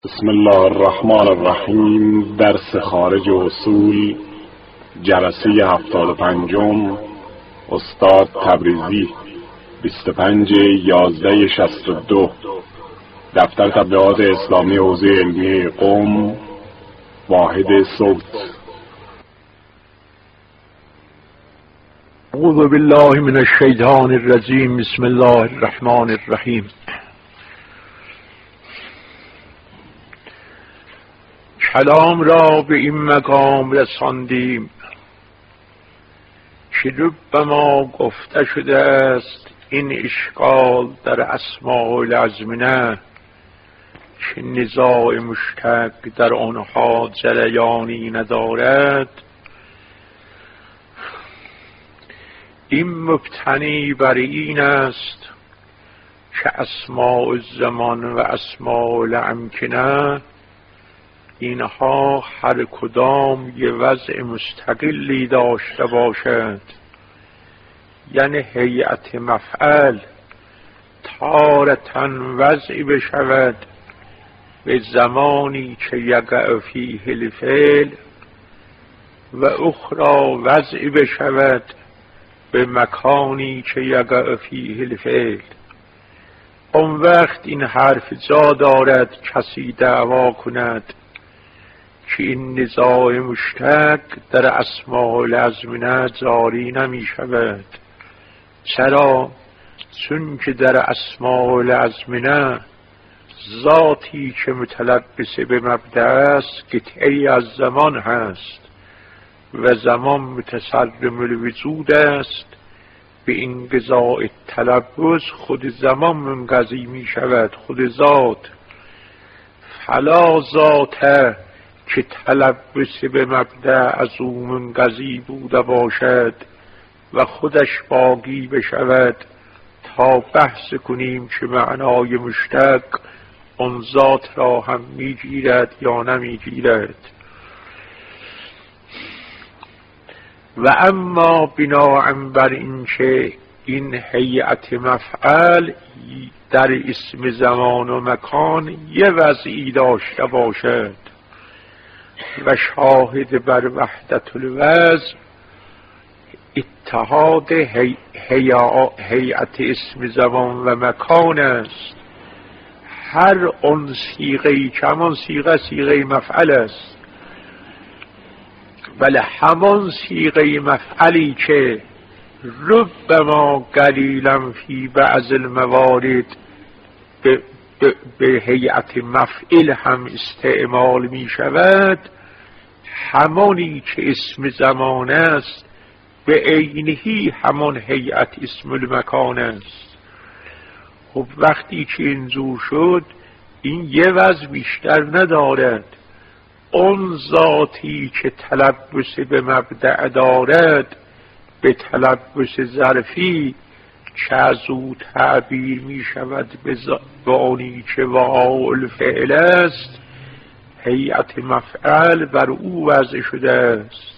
بسم الله الرحمن الرحیم. درس خارج اصول، جلسه 75، استاد تبریزی، 25/11/62، دفتر تبلیغات اسلامی حوزه علمی قم، واحد صوت. اعوذ بالله من الشیطان الرجیم. بسم الله الرحمن الرحیم. کلام را به این مقام رساندیم که ربما گفته شده است این اشکال در اسماء الازمنه که نزاع مشترک در آنها جریانی ندارد، این مبتنی بر این است که اسماء الزمان و اسماء الامکنه اینها هر کدام یه وضع مستقلی داشته باشد. یعنی هیئت مفعل تارة وضعی بشود به زمانی که یقع فیه الفعل و اخرى وضعی بشود به مکانی که یقع فیه الفعل. اون وقت این حرف جا دارد کسی دعوا کند که این نزاع مشترک در اسماء الازمنه جاری نمی شود. چرا؟ چون که در اسماء الازمنه ذاتی که متلبس به مبدأ است قطعی از زمان هست و زمان متصرم الوجود است. به این قضاء تلبس خود زمان منقضی می شود، خود ذات. فلا ذاته که تلبس به مبدأ از او منقضی بوده باشد و خودش باقی بشود تا بحث کنیم که معنای مشتق اون ذات را هم میگیرد یا نمیگیرد. و اما بناء بر این که این هیئت مفعل در اسم زمان و مکان یه وضعی داشته باشد و شاهد بر وحدت الوضع اتحاد هیئت اسم زمان و مکان است. هر اون صیغه‌ای که همان صیغه مفعل است، ولی همان صیغه مفعلی که ربما قلیلا فی بعض الموارد به هیئت مفعل هم استعمال می شود، همانی که اسم زمان است به عینهی همان هیئت اسم المکان است. خب وقتی که اینجور شد این یه وضع بیشتر ندارد. اون ذاتی که تلبس به مبدأ دارد به تلبس ظرفی که از او تعبیر می شود به آنی که واقع الفعل است، هیئت مفعل بر او وضع شده است.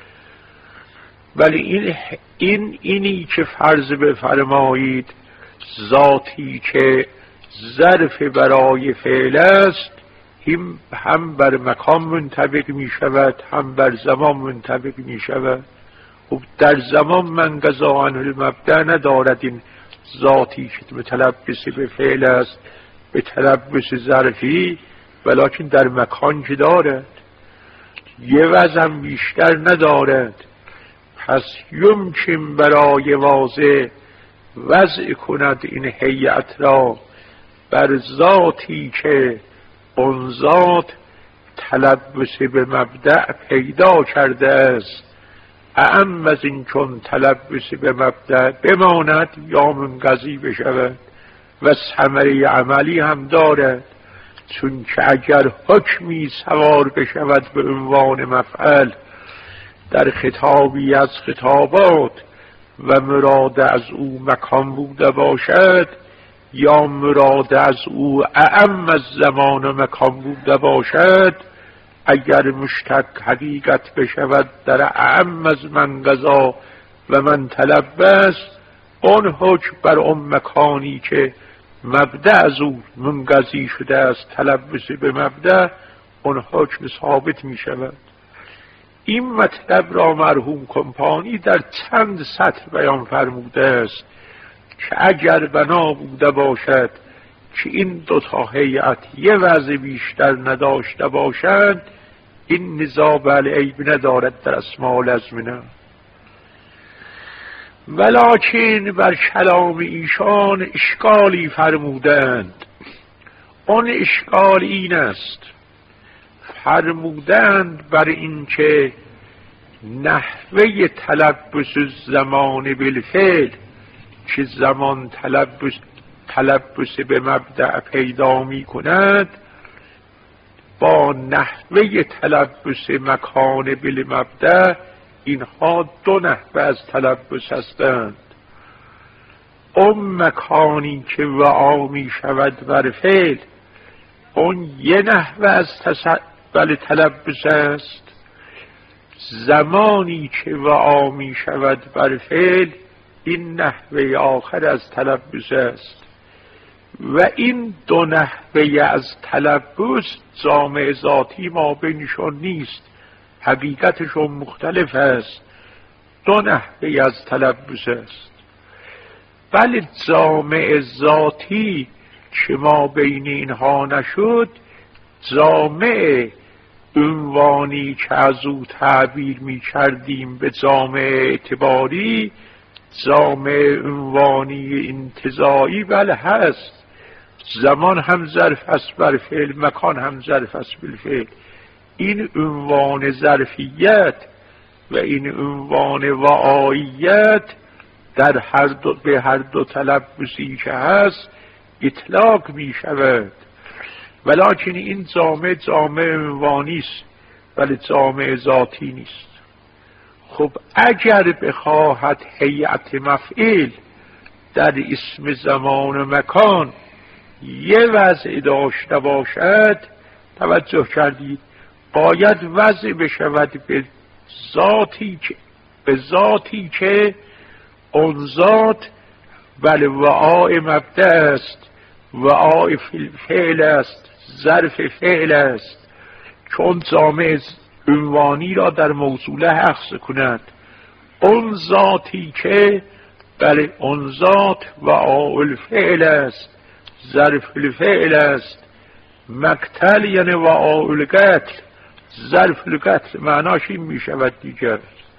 ولی اینی که فرض بفرمایید ذاتی که ظرف برای فعل است هم بر مکان منطبق می شود هم بر زمان منطبق می شود. خب در زمان من قضا عنه المبدأ ندارد این ذاتی که متلبس به فعل است به تلبس ظرفی، ولکن در مکان که دارد یه وزن بیشتر ندارد. پس یمکن برای واضح وضع کند این هیئت را بر ذاتی که اون ذات تلبس به مبدأ پیدا کرده است، اعم از این چون تلبس به مبدأ بماند یا منقضی بشود و ثمره عملی هم دارد. چون که اگر حکمی سوار بشود به عنوان مفعل در خطابی از خطابات و مراد از او مکان بوده باشد یا مراد از او اعم از زمان و مکان بوده باشد، اگر مشتق حقیقت بشود در اعم از من قضا و من تلبس، اون حکم بر اون مکانی که مبدأ از او منقضی شده است تلبس به مبدأ، اون حکم ثابت می شود. این مطلب را مرحوم کمپانی در چند سطر بیان فرموده است که اگر بنا بوده باشد که این دو تا هیئت یه وضع بیشتر نداشته باشند، این نزاع بله عیب ندارد در اسماء الازمنه. ولکن بر کلام ایشان اشکالی فرمودند. اون اشکال این است، فرمودند بر این که نحوه تلبس زمان بالفعل که زمان تلبس به مبدأ پیدا می کند با نحوه تلبس مکان بالمبدأ، اینها دو نحوه از تلبس هستند. اون مکانی که وعا می شود بر فعل، اون یه نحوه از تلبس است. زمانی که وعا می شود بر فعل، این نحوه آخر از تلبس است. و این دو نحوه از تلبس جامع ذاتی ما بینشون نیست، حقیقتشون مختلف است. دو نحوه از تلبس است. بله جامع ذاتی که ما بین اینها نشد، جامع عنوانی که از او تعبیر می کردیم به جامع اعتباری، جامع عنوانی انتزاعی بله هست. زمان هم ظرف است بر فعل، مکان هم ظرف است بالفعل. این عنوان ظرفیت و این عنوان وعاییت در به هر دو تلبسی که هست اطلاق می شود. ولکن این جامع عنوانی است ولی جامع ذاتی نیست. خب اگر بخواهد هیئت مفعول در اسم زمان و مکان یه وضع داشته باشد، توجه کردید، باید وضع بشود به ذاتی که اون ذات بله وعاء مبدأ است، وعاء فعل است، ظرف فعل است. چون جامع عنوانی را در موصوله اخذ کند، اون ذاتی که بله اون ذات وعاء الفعل است، ظرف الفعل است. مقتل یعنی وعاء القتل، ظرف القتل معناش این می شود دیگر.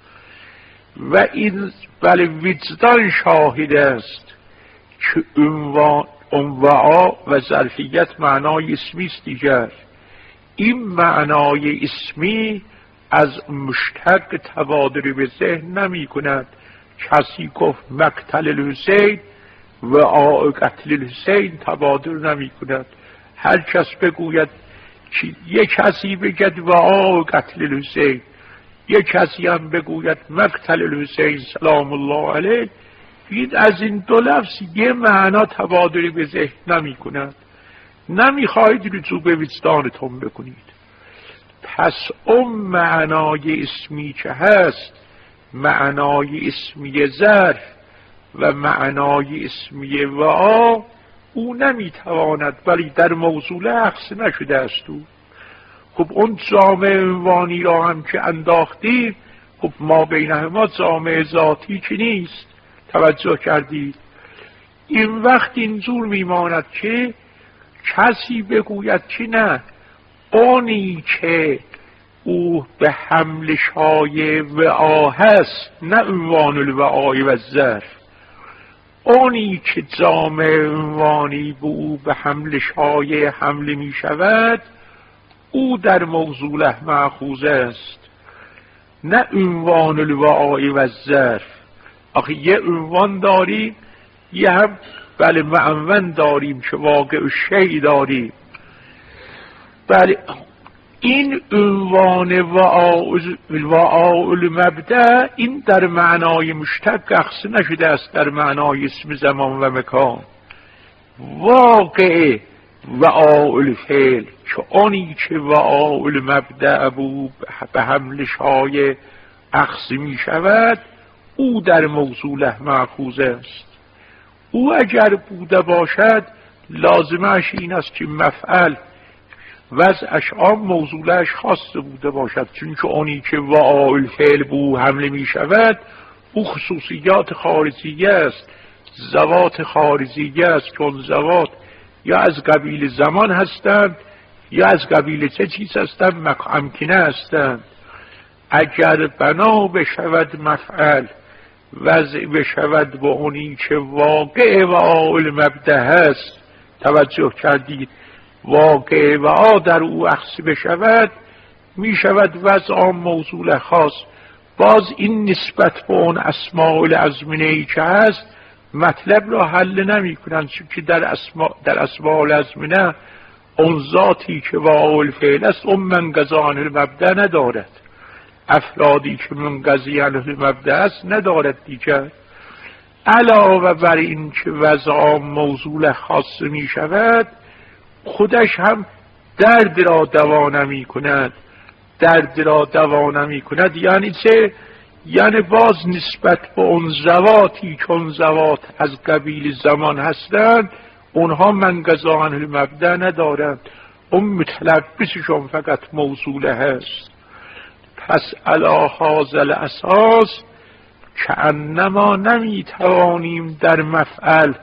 و این بله وجدان شاهد است که اون وعا و ظرفیت معنای اسمی است دیگر. این معنای اسمی از مشتق تبادر به ذهن نمی کند. کسی گفت مقتل الحسین و قتل الحسین تبادر نمی کند. هر کس بگوید که یک کسی بگد و قتل الحسین، یک کسی هم بگوید مقتل الحسین سلام الله علیه، این از این دو لفظ یه معنا تبادری به ذهن نمی کند. نمی خواهید رجوع به وجدانتون بکنید. پس اون معنای اسمی که هست، معنای اسمی ظرف و معنای اسمی وعا، او نمیتواند ولی در موصول اخذ نشده است. او خب اون جامع عنوانی را هم که انداختیم، خب ما بین ما جامع ذاتی که نیست. توجه کردید؟ این وقت اینجور میماند که کسی بگوید که نه، اونی که او به حمل شای وعا هست، نه عنوان الوعای و الظرف، اونی که جامع عنوانی به او به حمل شای حمل می شود، او در موصوله مأخوذ است، نه عنوان الوعای و الظرف. آخه یه عنوان داریم، یه هم بله معنون داریم که واقع شیء داریم. بله این عنوان وعاء المبدأ این در معنای مشتق اخذ نشده است، در معنای اسم زمان و مکان. واقع وعاء الفعل که آنی که وعاء المبدأ به حمل شای اخذ می شود، او در موصوله مأخوذ است. او اگر بوده باشد لازمش این است که مفعل وضعش عام موصولش خاص بوده باشد، چون که اونی که واعل فعل بو حمله می شود او خصوصیات خارجیه است، ذوات خارجیه است، چون ذوات یا از قبیل زمان هستند یا از قبیل چه چیز هستند؟ امکنه هستند. اگر بنا بشود مفعل وضع بشود با اونی که واقع و آل مبدأ هست، توجه کردید، واقع و آ در او اخذ بشود می شود وضع عام موصول خاص. باز این نسبت به اون اسماء الازمنه ای که هست مطلب را حل نمی کنند، چون که در اسماء الازمنه اون ذاتی که واقع فعل است اون منقضی عنه المبدأ ندارد، افرادی که منقضی عنه المبدأ است ندارد دیگر. علاوه بر این که وضع عام موصول خاص می شود خودش هم درد را دوا نمی کند. درد را دوا نمی کند یعنی چه؟ یعنی باز نسبت به اون ذواتی که اون ذوات از قبیل زمان هستند اونها منقضی عنه المبدأ ندارند، اون متلبسشون فقط موصوله هست. پس علی هذا الاساس که انما نمی توانیم در مفعل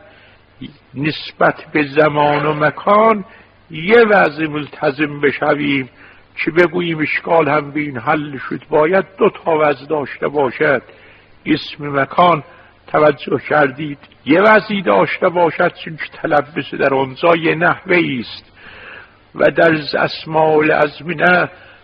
نسبت به زمان و مکان یه وضع ملتزم بشویم که بگوییم اشکال هم به این حل شد، باید دو تا وضع داشته باشد. اسم مکان توجه کردید یه وضعی داشته باشد چون که تلبس در اونجا یه نحوه است، و در اسماء الازمنه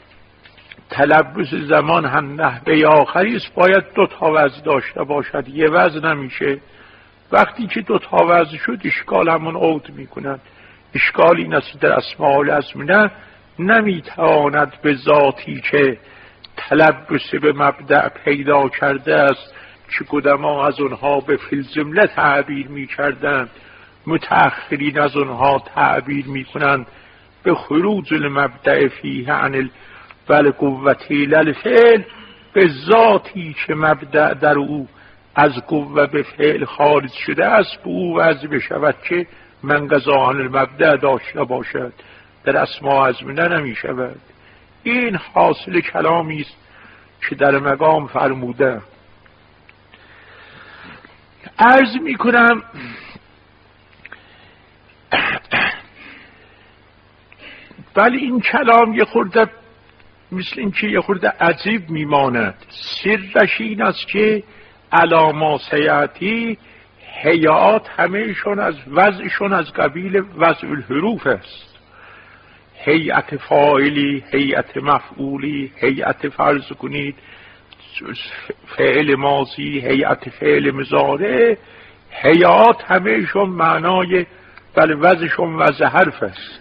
تلبس زمان هم نحوه آخری است، باید دو تا وضع داشته باشد، یه وضع نمیشه. وقتی که دو تا وضع شد اشکال همون عود میکنند. اشکال این است در اسماء الازمنه نمیتواند به ذاتی که تلبس به مبدأ پیدا کرده است که قدما از اونها به فی الجمله تعبیر میکردند، متأخرین از اونها تعبیر میکنند به خروج المبدأ فیه عن القوة للفعل، به ذاتی که مبدأ در او از قوه به فعل خارج شده است به او وضع بشود که منقضی عنه المبدأ داشته باشد. در اسماء الازمنه نمی شود. این حاصل کلامی است که در مقام فرموده. عرض می کنم ولی این کلام یه خورده مثل این که یه خورده عجیب می ماند. سرش این است که علامات سیاتی هیئات همهشون از وضعشون از قبیل وضع الحروف است. هیئت فاعلی، هیئت مفعولی، هیئت فرض کنید فعل ماضی، هیئت فعل مضارع، هیئات همهشون معنای بله وضعشون وضع حرف است.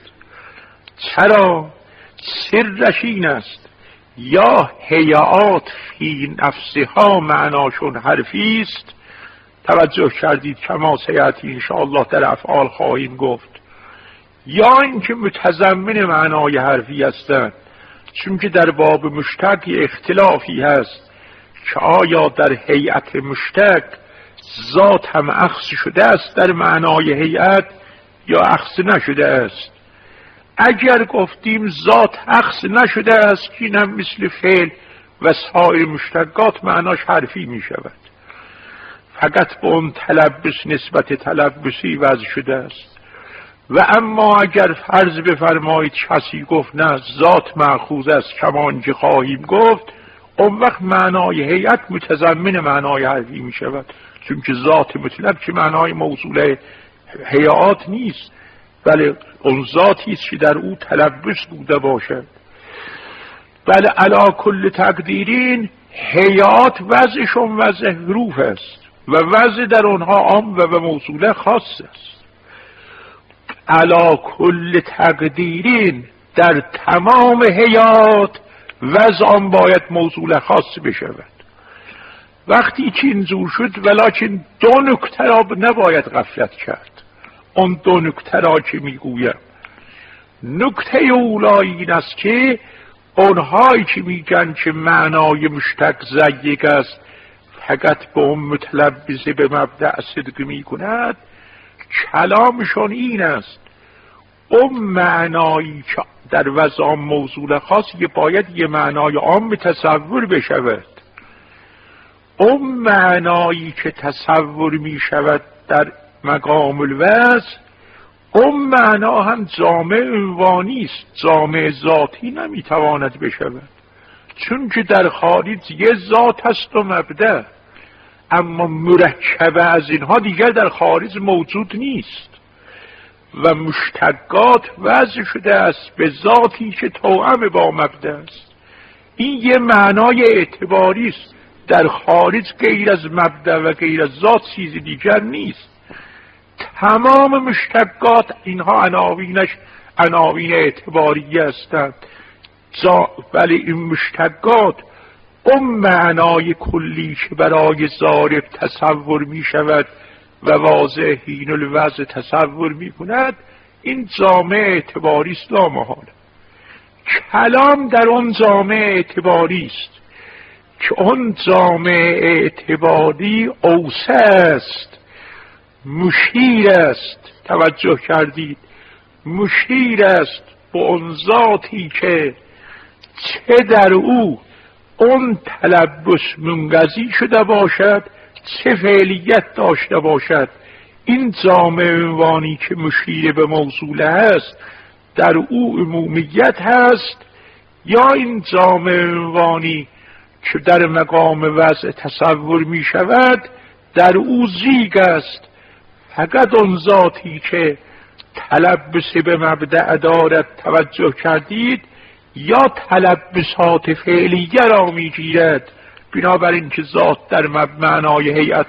چرا؟ سرش این است یا هیئات فی نفسها معناشون حرفی است، توجه کردید کما سیاتی انشاءالله در افعال خواهیم گفت، یا اینکه متضمن معنای حرفی هستند، چون که در باب مشتق اختلافی هست که آیا در هیئت مشتق ذات هم اخذ شده است در معنای هیئت یا اخذ نشده است. اگر گفتیم ذات اخذ نشده است که این هم مثل فعل و سایر مشتقات معناش حرفی می شود، فقط به اون تلبس نسبت تلبسی وضع شده است. و اما اگر فرض بفرمایید کسی گفت نه ذات مأخوذ است کمان که خواهیم گفت، اون وقت معنای هیئت متضمن معنای حرفی می شود، چون که ذات مطلق که معنای موصول هیئات نیست، بله اون ذاتی است که در او تلبس بوده باشد. بله علی کل تقدیرین هیئات وضعشون وضع حروف است و وضع در آنها عام و به موصوله خاص است. علی کل تقدیرین در تمام هیئات وضع آن باید موصوله خاص بشود. وقتی که اینجور شد ولکن دو نکته را نباید غفلت کرد. اون دو نکته را که میگویم، نکته اولی این است که اونهایی که میگن که معنای مشتق ضیق است فقط به اون متلبس به مبدأ صدق میکند، کلامشون این است اون معنایی که در وضع موضوع خاص باید یه معنای عام تصور بشود. اون معنایی که تصور می شود در مقام الوضع، اون معنا هم جامع عنوانی است، جامع ذاتی نمی تواند بشود، چون که در خارج یه ذات است و مبدأ، اما مرکب از اینها دیگر در خارج موجود نیست و مشتقات وضع شده است به ذاتی که توأم با مبدأ است. این یه معنای اعتباری است، در خارج غیر از مبدأ و غیر از ذات چیز دیگر نیست. تمام مشتقات اینها عناوینش عناوین اعتباری هستند، ولی این مشتقات اون معنای کلی که برای ضارب تصور می شود و واضح حین الوضع تصور می کند، این جامع اعتباری است لامحاله. کلام در اون جامع اعتباری است که اون جامع اعتباری اوسع است، مشیر است. توجه کردید؟ مشیر است به اون ذاتی که چه در او اون تلبس منقضی شده باشد، چه فعلیت داشته باشد. این جامع عنوانی که مشیر به موصول است در او عمومیت هست، یا این جامع عنوانی که در مقام وضع تصور می شود در او زیگ است. فقط اون ذاتی که تلبس به مبدأ دارد، توجه کردید، یا تلبسات فعلیه را می گیرد، بنابراین که ذات در معنای هیئت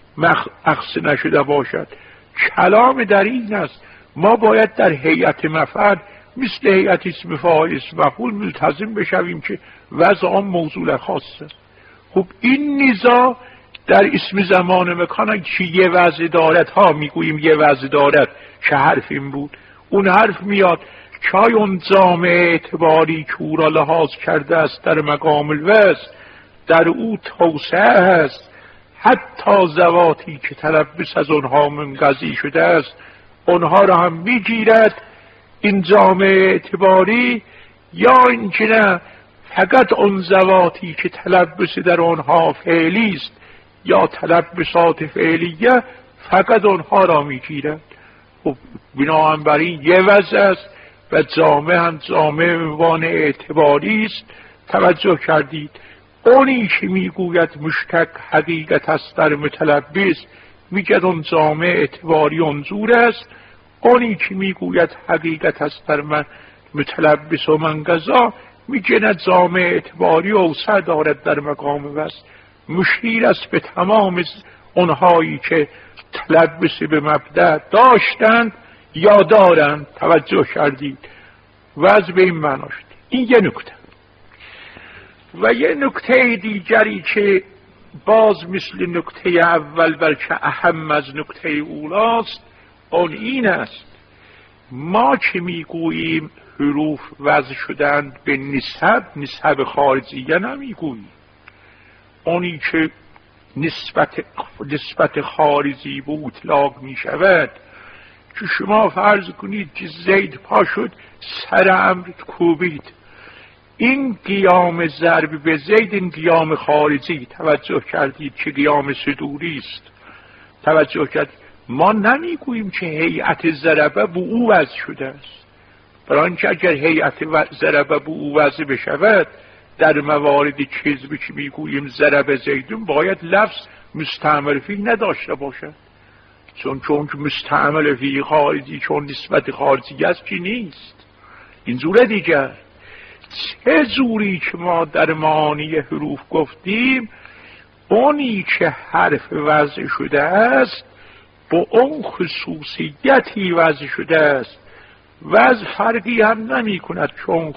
اخذ نشده باشد. کلام در این است ما باید در هیئت مفعول مثل هیئت اسم فاعل اسم مفعول ملتزم بشویم که وضع آن موضوع خاصه. خب این نزاع در اسم زمان مکان که یه وضع دارد ها میگوییم یه وضع دارد، چه حرف این بود؟ اون حرف میاد چای اون جامع اعتباری که او را لحاظ کرده است در مقام الوضع در او توسعه است، حتی ذواتی که تلبس از اونها منقضی شده است اونها را هم میگیرد این جامع اعتباری، یا اینکه نه فقط اون ذواتی که تلبس در اونها فعلی است یا تلبسات فعلیه فقط اونها را میگیرد. خب بنابراین یه وضع است و جامع هم جامع عنوان اعتباری است. توجه کردید؟ اونی که میگوید مشتق حقیقت است در متلبس میگد اون جامع اعتباری انظور است، اونی که میگوید حقیقت است در متلبس و منقضا میگه جامع اعتباری اوسع دارد در مقام وضع. مشیر است به تمام اونهایی که تلبس به مبدأ داشتند یا دارند. توجه کردید؟ وضع به این معناست. این یه نکته. و یه نکته دیگری که باز مثل نکته اول بلکه اهم از نکته اولاست، اون این است ما که میگوییم حروف وضع شدند به نسب خارجیه نمیگوییم. اونی که نسبت خارجی به اطلاق می شود که شما فرض کنید که زید پا شد سر امر کوبید، این قیام ضرب به زید این قیام خارجی. توجه کردید که قیام صدوری است. توجه کردید؟ ما نمیگوییم که هیئت ضربه به او وضع شده است، برای اینکه اگر هیئت ضربه به او وضع بشود در موارد کذبی که میگوییم ضرب زیدون باید لفظ مستعمل فی نداشته باشد، چون مستعمل فی خارجی چون نسبت خارجی است که نیست. این زوره دیگر. چه زوری که ما در معانی حروف گفتیم، اونی که حرف وضع شده است با اون خصوصیتی وضع شده است. وضع فرقی هم نمی کند چون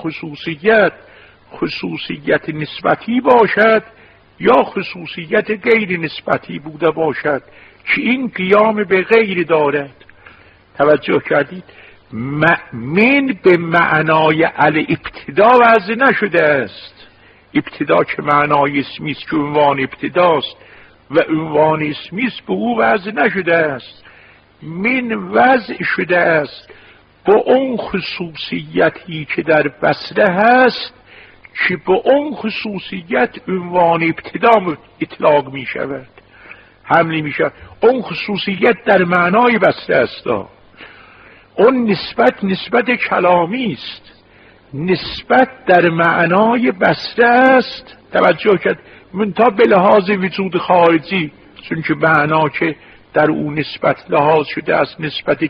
خصوصیت نسبتی باشد یا خصوصیت غیر نسبتی بوده باشد که این قیام به غیر دارد. توجه کردید؟ من به معنای الابتدا وضع نشده است. ابتدا که معنای اسمی است که عنوان ابتداست و عنوان اسمی است به او وضع نشده است. من وضع شده است با اون خصوصیتی که در بصره هست که با اون خصوصیت عنوان ابتدا اطلاق می شود، حملی می شود. اون خصوصیت در معنای بصره است. اون نسبت کلامی است، نسبت در معنای بصره است. توجه کرد منتها به لحاظ وجود خارجی، چون که معنا که در اون نسبت لحاظ شده است نسبت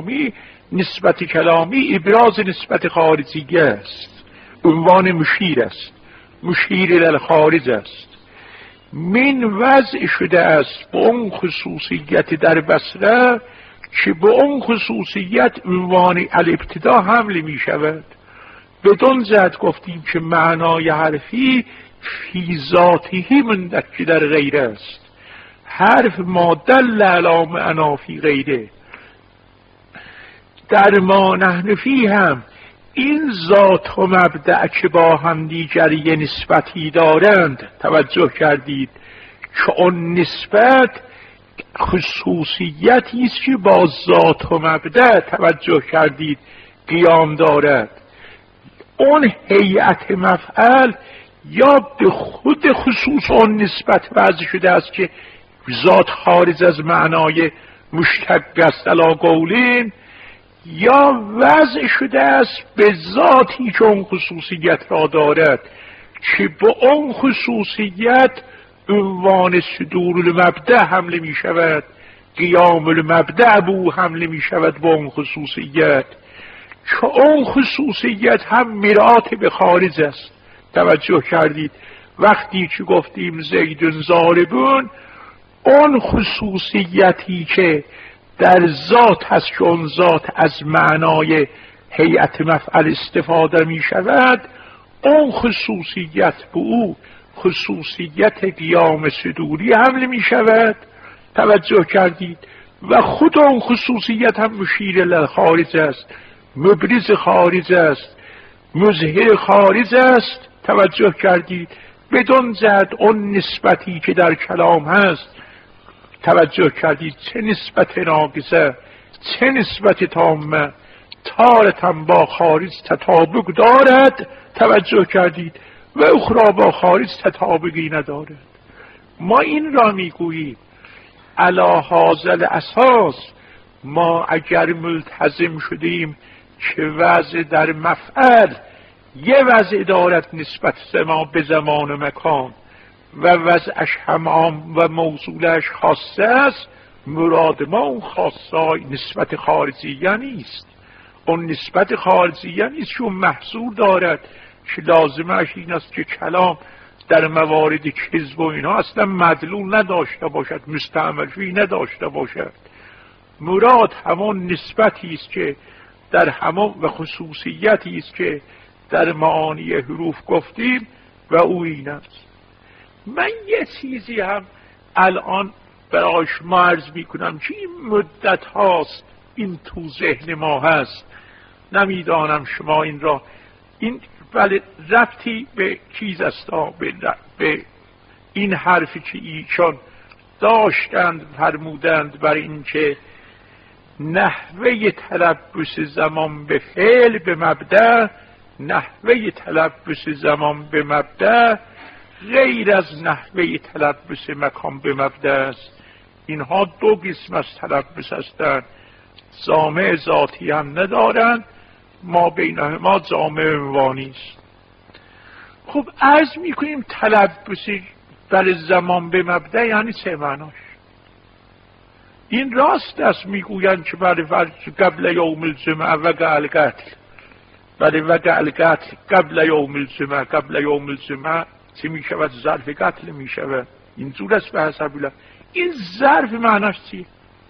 کلامی ابراز نسبت خارجی است، عنوان مشیر است، مشیر للخارج است. من وضع شده است با اون خصوصیت در بصره که به اون خصوصیت عنوان الابتدا حمل می شود. بدون زد گفتیم که معنای حرفی فی ذاته مندک در غیره است. حرف ما دل علی معنا فی غیره. در ما نحن فی هم این ذات و مبدأ که با هم دیگر یه نسبتی دارند، توجه کردید که اون نسبت خصوصیتی است که با ذات و مبدأ، توجه کردید، قیام دارد. اون هیئت مفعل یا به خود خصوص اون نسبت وضع شده است که ذات خارج از معنای مشتق است علی قولین، یا وضع شده است به ذاتی که اون خصوصیت را دارد که با اون خصوصیت عنوان صدور المبدأ حمله می شود، قیام المبدأ بو حمله می شود با اون خصوصیت، که اون خصوصیت هم مرآت به خارج است. توجه کردید وقتی که گفتیم زید ضاربون، اون خصوصیتی که در ذات هست که اون ذات از معنای هیئت مفعل استفاده می شود، اون خصوصیت به او خصوصیت قیام صدوری حمل می شود. توجه کردید و خود اون خصوصیت هم مشیر للخارج است، مبرز خارج است، مظهر خارج است. توجه کردید بدون زد اون نسبتی که در کلام هست، توجه کردید چه نسبت ناقصه چه نسبت تامه، تارتن با خارج تطابق دارد. توجه کردید و اخرى با خارج تطابقی ندارد. ما این را میگوییم علی هذا الاساس ما اگر ملتزم شدیم که وضع در مفعل یه وضع دارد نسبت ما به زمان و مکان و وضعش هم عام و موصولش خاصه است، مراد ما اون خاصه نسبت خارجیه نیست. اون نسبت خارجیه نیست که اون محصول دارد که لازمش این است که کلام در موارد کذب و اینا اصلا مدلول نداشته باشد، مستعمل فی نداشته باشد. مراد همون نسبتی است که در همون و خصوصیتی است که در معانی حروف گفتیم و او این است. من یه چیزی هم الان برای شما عرض میکنم که این مدت هاست این تو ذهن ما هست، نمیدانم شما این را، این ولی ربطی به چیز است، به این حرفی که ایشان داشتند فرمودند برای اینکه نحوه تلبس زمان به فعل به مبدأ، نحوه تلبس زمان به مبدأ غیر از نحوه تلبس مکان به مبدأ است. اینها دو قسم از تلبس هستند، جامع ذاتی هم ندارند، ما بینهما جامع عنوانی است. خب عرض میکنیم تلبسی برای زمان به مبدأ یعنی چه معناش؟ این راست است میگویند که برای قبل یوم الجمعه وقع القتل، برای وقع القتل قبل یوم الجمعه، قبل یوم الجمعه چه میشود؟ ظرف قتل میشود. اینجور است به حسب الله. این ظرف معناش چیه؟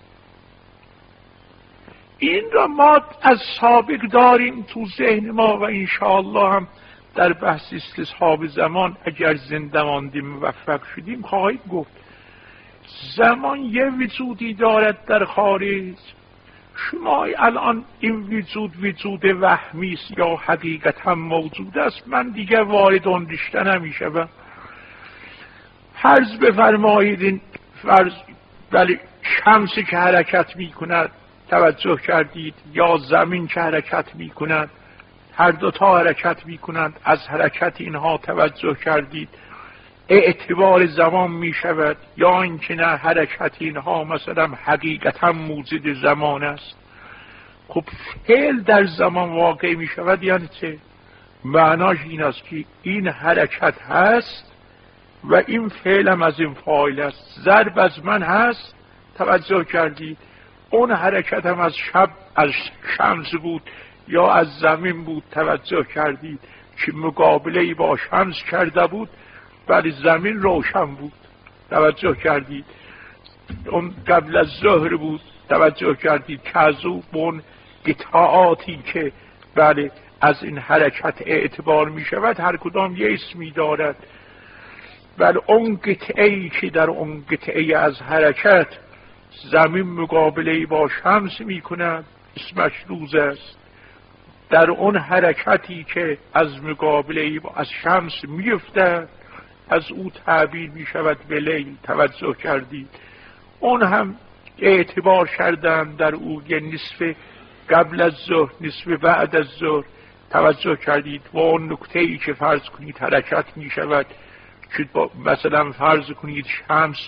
این را ما از سابق داریم تو ذهن ما و انشاءالله هم در بحث استصحاب زمان اگر زنده ماندیم موفق شدیم خواهید گفت. زمان یه وجودی دارد در خارج. شما الان این وجود وهمی است یا حقیقت هم موجود است، من دیگه وارد اون رشته نمیشم. فرض بفرمایید این فرض، ولی شمسی که حرکت می کند توجه کردید، یا زمین که حرکت می کند، هر دوتا حرکت می کنند، از حرکت اینها توجه کردید اعتبار زمان می شود، یا اینکه نه حرکت اینها مثلا حقیقتا موجود زمان است. خب فعل در زمان واقع می شود یعنی چه؟ معناش این است که این حرکت هست و این فعل هم از این فاعل است. ضرب از من هست، توجه کردید، اون حرکت هم از شمس بود یا از زمین بود، توجه کردید که مقابله با شمس کرده بود ولی زمین روشن بود، توجه کردید. اون قبل از ظهر بود، توجه کردید که از اون قطعاتی که بله از این حرکت اعتبار می شود هر کدام یه اسمی دارد. بله اون قطعه‌ای که در اون قطعه از حرکت زمین مقابله با شمس می کند اسمش روز است. در اون حرکتی که از مقابله از شمس می افتد از او تعبیر می شود به لیل، توجه کردید. اون هم اعتبار کردن در او یه نصف قبل از ظهر نصف بعد از ظهر، توجه کردید. و اون نکته‌ای که فرض کنید حرکت می شود که مثلا فرض کنید شمس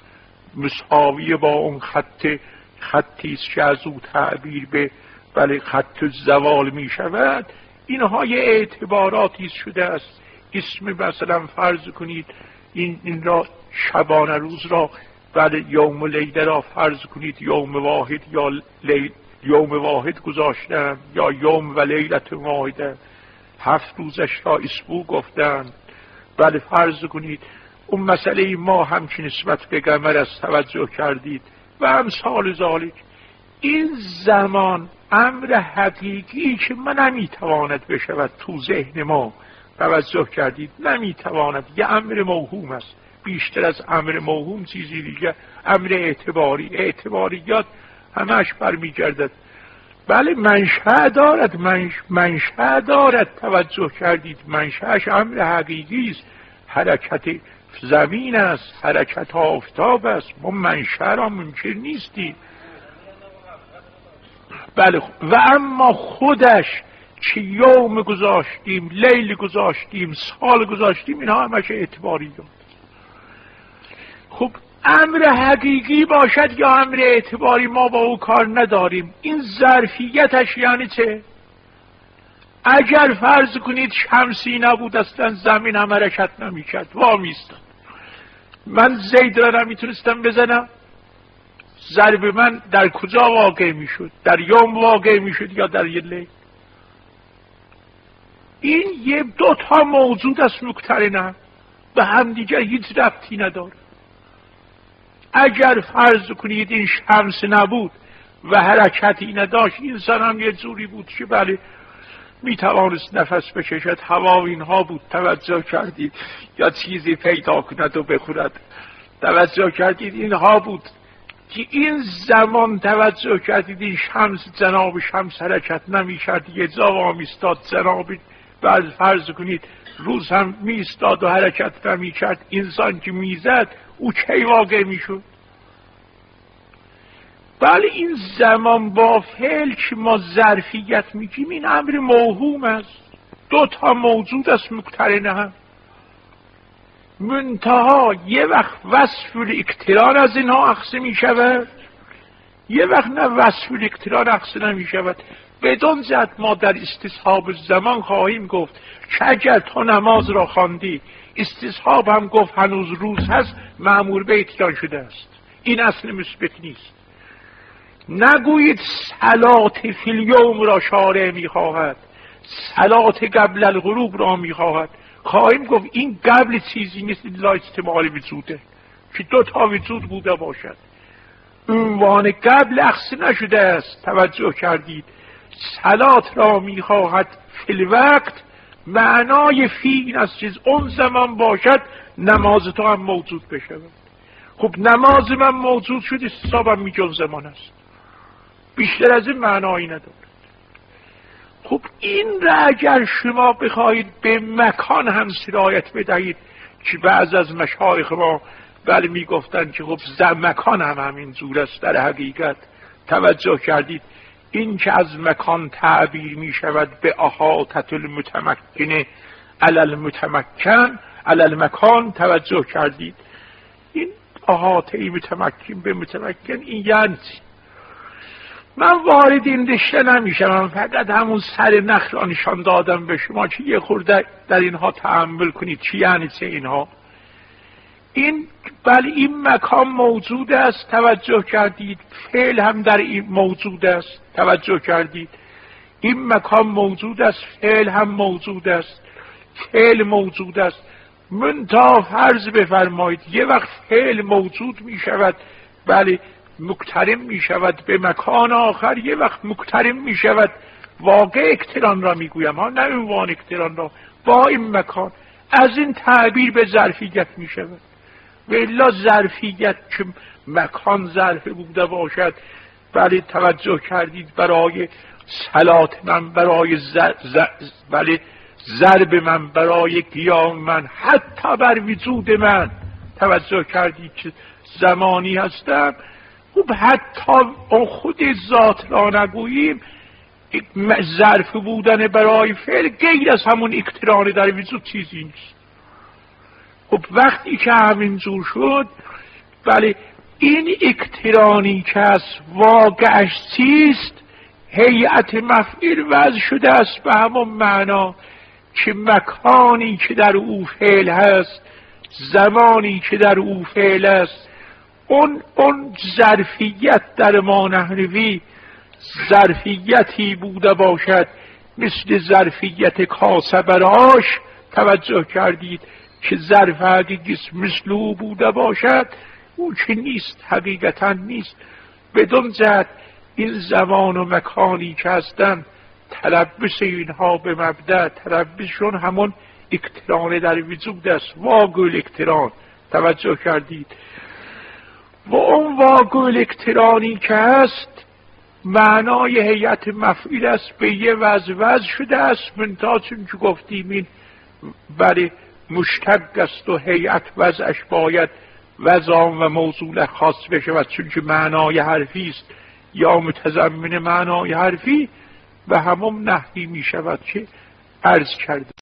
مساوی با اون خطی است که از او تعبیر به بله خط زوال می شود، اینها یه اعتباراتی شده است. اسم مثلا فرض کنید این را شبانه روز را بله یوم و لیله را فرض کنید یوم واحد یا یوم واحد گذاشتن یا یوم و لیلت واحده، 7 روزش را اسبوع گفتن. بله فرض کنید اون مسئله ما همچین نسبت به قمر است، توجه کردید و امثال ذالک. این زمان امر حقیقی که من نمیتواند بشود تو ذهن ما، توجه کردید، نمیتواند، یه امر موهوم است. بیشتر از امر موهوم چیزی دیگه امر اعتباریات همش برمیگردد. بله منشأ دارد، منشأ دارد، توجه کردید، منشأش امر حقیقی است، حرکت زمین است، حرکت آفتاب است، ما منشأ را منکر نیستیم. بله و اما خودش چه یوم گذاشتیم، لیل گذاشتیم، سال گذاشتیم، اینها همش اعتباری دارد. خب امر حقیقی باشد یا امر اعتباری ما با او کار نداریم. این ظرفیتش یعنی چه؟ اگر فرض کنید شمسی نبود اصلا زمین هم حرکت نمی‌کرد، وامیستاد، من زید را نمیتونستم بزنم، ضرب من در کجا واقع میشد؟ در یوم واقع میشد یا در یه لیل؟ این یه دو تا موجود است مقترنه، به هم دیگر هیچ ربطی نداره. اگر فرض کنید این شمس نبود و حرکتی نداشت، انسان هم یه جوری بود که بله میتوانست نفس بکشد، هوا اینها بود، توجه کردید، یا چیزی پیدا کند و بخورد، توجه کردید، اینها بود که این زمان توجه کردید این شمس جناب شمس حرکت نمی کرد، یه جا وامیستاد، جناب بعد فرض کنید روز هم می استاد و حرکت نمی کرد، انسان که میزد او کی واقع می شد؟ بله این زمان با فعل که ما ظرفیت میگیم این امر موهوم است، دو تا موجود است مقترنه هم، منتها یه وقت وصف الاقتران از اینها اخذ می شود، یه وقت نه وصف الاقتران اخذ نمی شود. بدون جهت ما در استصحاب زمان خواهیم گفت که اگر تو نماز را خواندی، استصحاب هم گفت هنوز روز هست، مأمور به اتیان شده است، این اصل مثبت نیست. نگویید صلات فی الیوم را شارع میخواهد، صلات قبل الغروب را میخواهد، خواهیم گفت این قبل چیزی نیست، الا احتمال وجوده که دو تا وجود بوده باشد، عنوان قبل اخذ نشده است، توجه کردید. صلات را میخواهد فی الوقت، معنای فی این است چیز اون زمان باشد نماز تو هم موجود بشود. خب نماز من موجود شد، حسابم میجون زمان است، بیشتر از این معنایی ندارد. خب این را اگر شما بخواهید به مکان هم سرایت بدهید که بعض از مشایخ ما بله میگفتن که خب مکان هم همین جور است. در حقیقت توجه کردید این که از مکان تعبیر می شود به احاطه المتمکن علی المتمکن علی المکان، توجه کردید این احاطه متمکن به متمکن این یعنی من وارد این رشته نمیشم، فقط همون سر نخل نشان دادم به شما که یه خورده در اینها تأمل کنید چی یعنی چه اینها. این بله این مکان موجود است، توجه کردید، فعل هم در این موجود است، توجه کردید، این مکان موجود است، فعل هم موجود است، فعل موجود است. منتها فرض بفرمایید یه وقت فعل موجود می شود، بله مقترن می شود به مکان آخر، یه وقت مقترن می شود، واقع اقتران را می گویم ها، نه عنوان اقتران را با این مکان، از این تعبیر به ظرفیت می شود. و الا ظرفیت که مکان ظرف بوده باشد، بله توجه کردید برای صلات من، برای بله ضرب من، برای قیام من، حتی بر وجود من، توجه کردید که زمانی هستم، خب حتی خود ذات را نگوییم، ظرف بودن برای فعل غیر از همون اقتران در وجود چیزی نیست. خب وقتی که همینجور شد، بله این اقترانی که از واقعش چیست، هیئت مفعول وضع شده است به همون معنا که مکانی که در او فعل هست، زمانی که در او فعل است، اون ظرفیت در ما نحوی ظرفیتی بوده باشد مثل ظرفیت کاسه براش، توجه کردید که ظرف حقیقی مثل او بوده باشد، او که نیست، حقیقتا نیست. بدون جهت این زمان و مکانی که هستند تلبس اینها به مبدأ، تلبسشون همون اقتران در وجود است، واقع اقتران، توجه کردید. و اون واقع اقترانی که هست معنای هیئت مفعول است، به یه وضع شده است، منتها چون که گفتیم این برای مشتق است و هیئت وضعش باید وضعان و موصول خاص بشه و چون که معنای حرفی است یا متضمن معنای حرفی به همون نحوی می شود که عرض کرده.